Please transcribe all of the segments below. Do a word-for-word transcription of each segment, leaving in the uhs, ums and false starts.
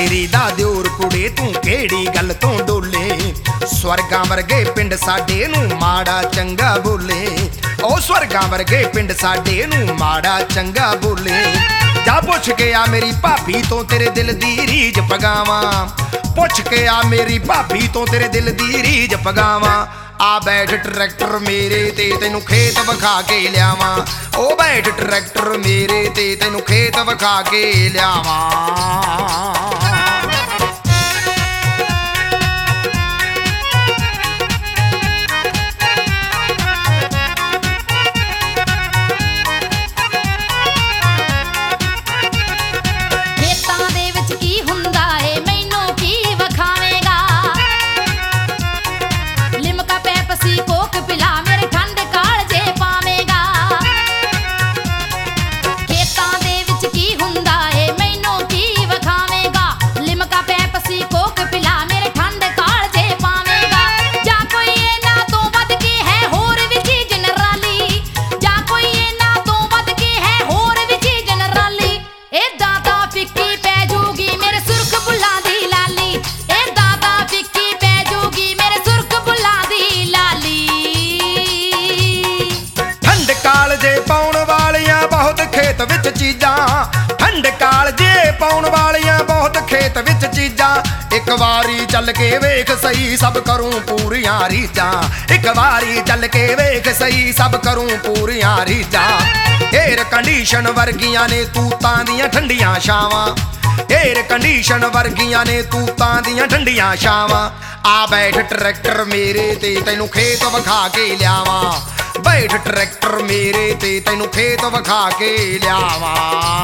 ਤੇਰੀ ਦਾ ਦਿਓਰ ਕੁੜੇ ਤੂੰ ਕਿਹੜੀ ਗੱਲ ਤੋਂ ਡੋਲੇ। ਸਵਰਗਾਂ ਵਰਗੇ ਪਿੰਡ ਸਾਡੇ ਨੂੰ ਮਾੜਾ ਚੰਗਾ ਬੋਲੇ। ਉਹ ਸਵਰਗਾਂ ਵਰਗੇ ਪਿੰਡ ਸਾਡੇ ਨੂੰ ਮਾੜਾ ਚੰਗਾ ਬੋਲੇ। ਜਾ ਪੁੱਛ ਕੇ ਆ ਮੇਰੀ ਭਾਬੀ ਤੋਂ ਤੇਰੇ ਦਿਲ ਦੀ ਰੀਝ ਪਗਾਵਾਂ। ਪੁੱਛ ਕੇ ਆ ਮੇਰੀ ਭਾਬੀ ਤੋਂ ਤੇਰੇ ਦਿਲ ਦੀ ਰੀਝ ਪਗਾਵਾਂ। ਆ ਬੈਠ ਟਰੈਕਟਰ ਮੇਰੇ ਤੇ ਤੈਨੂੰ ਖੇਤ ਵਿਖਾ ਕੇ ਲਿਆਵਾਂ। ਉਹ ਬੈਠ ਟਰੈਕਟਰ ਮੇਰੇ ਤੇ ਤੈਨੂੰ ਖੇਤ ਵਿਖਾ ਕੇ ਲਿਆਵਾਂ। ਵਿੱਚ ਚੀਜ਼ਾਂ ਠੰਡ ਕਾਲਜੇ ਪਾਉਣ ਵਾਲੀਆਂ ਬਹੁਤ ਖੇਤ ਵਿੱਚ ਚੀਜ਼ਾਂ। ਇੱਕ ਵਾਰੀ ਚੱਲ ਕੇ ਵੇਖ ਸਹੀ ਸਭ ਕਰੂੰ ਪੂਰੀਆਂ ਰੀਝਾਂ। ਇੱਕ ਵਾਰੀ ਚੱਲ ਕੇ ਵੇਖ ਸਹੀ ਸਭ ਕਰੂੰ ਪੂਰੀਆਂ ਰੀਝਾਂ। ਏਅਰ ਕੰਡੀਸ਼ਨ ਵਰਗੀਆਂ ਨੇ ਤੂਤਾਂ ਦੀਆਂ ਠੰਡੀਆਂ ਛਾਵਾਂ। ਏਅਰ ਕੰਡੀਸ਼ਨ ਵਰਗੀਆਂ ਨੇ ਤੂਤਾਂ ਦੀਆਂ ਠੰਡੀਆਂ ਛਾਵਾਂ। ਆ ਬੈਠ ਟਰੈਕਟਰ ਮੇਰੇ ਤੇ ਤੈਨੂੰ ਖੇਤ ਵਿਖਾ ਕੇ ਲਿਆਵਾਂ। ਬੈਠ ਟਰੈਕਟਰ ਮੇਰੇ ਤੇ ਤੈਨੂੰ ਖੇਤ ਵਿਖਾ ਕੇ ਲਿਆਵਾਂ।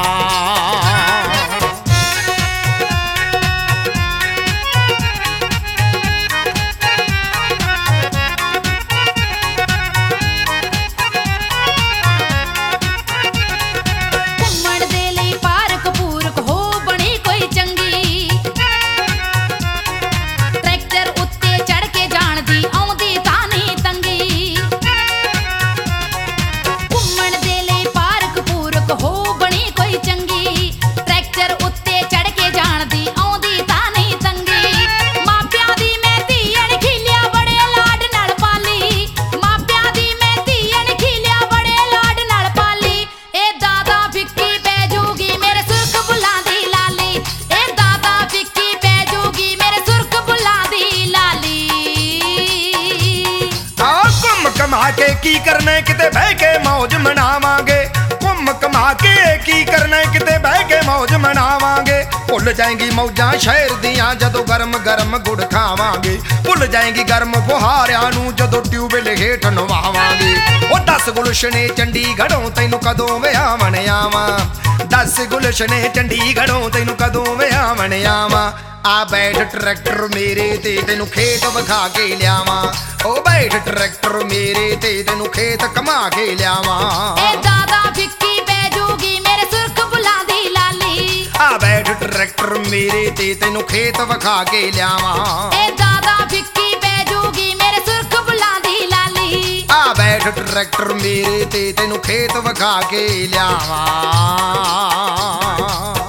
ਘੁੰਮਾ ਕੇ ਕੀ ਕਰਨਾ ਕਿਤੇ ਬਹਿ ਕੇ ਮੌਜ ਮਨਾਵਾਂਗੇ। ਘੁੰਮ ਘੁਮਾ ਕੇ ਕੀ ਕਰਨਾ ਕਿਤੇ ਬਹਿ ਕੇ ਮੌਜ ਮਨਾਵਾਂਗੇ। ਭੁੱਲ ਜਾਏਂਗੀ ਮੌਜਾਂ ਸ਼ਹਿਰ ਦੀਆਂ ਜਦੋਂ ਗਰਮ ਗਰਮ ਗੁੜ ਖਾਵਾਂਗੇ। ਭੁੱਲ ਜਾਏਂਗੀ ਗਰਮ ਫੁਹਾਰਿਆਂ ਨੂੰ ਜਦੋਂ ਟਿਊਬਵੈੱਲ ਹੇਠ ਨਵਾਵਾਂਗੇ। ਉਹ ਦਸ ਗੁਲਸ਼ਨੇ ਚੰਡੀਗੜ੍ਹੋਂ ਤੈਨੂੰ ਕਦੋਂ ਵਿਆਹਣ ਆਵਾਂ। ਦਸ ਗੁਲਸ਼ਨੇ ਚੰਡੀਗੜ੍ਹੋਂ ਤੈਨੂੰ ਕਦੋਂ ਵਿਆਹਣ ਆਵਾਂ। ਆ ਬੈਠ ਟਰੈਕਟਰ ਮੇਰੇ ਤੇ ਤੈਨੂੰ ਖੇਤ ਵਿਖਾ ਕੇ ਲਿਆਵਾਂ। ਉਹ ਬੈਠ ਟਰੈਕਟਰ ਮੇਰੇ ਤੇ ਤੈਨੂੰ ਖੇਤ ਘੁਮਾ ਕੇ ਲਿਆਵਾਂ। ਏ ਦਾਦਾ ਫਿੱਕੀ ਪੈ ਜੂਗੀ ਮੇਰੇ ਸੁਰਖ ਬੁੱਲਾਂ ਦੀ ਲਾਲੀ। ਆ ਬੈਠ ਟਰੈਕਟਰ ਮੇਰੇ ਤੇ ਤੈਨੂੰ ਖੇਤ ਵਿਖਾ ਕੇ ਲਿਆਵਾਂ। ਏ ਦਾਦਾ ਫਿੱਕੀ ਪੈ ਜੂਗੀ ਮੇਰੇ ਸੁਰਖ ਬੁੱਲਾਂ ਦੀ ਲਾਲੀ। ਆ ਬੈਠ ਟਰੈਕਟਰ ਮੇਰੇ ਤੇ ਤੈਨੂੰ ਖੇਤ ਵਿਖਾ ਕੇ ਲਿਆਵਾਂ।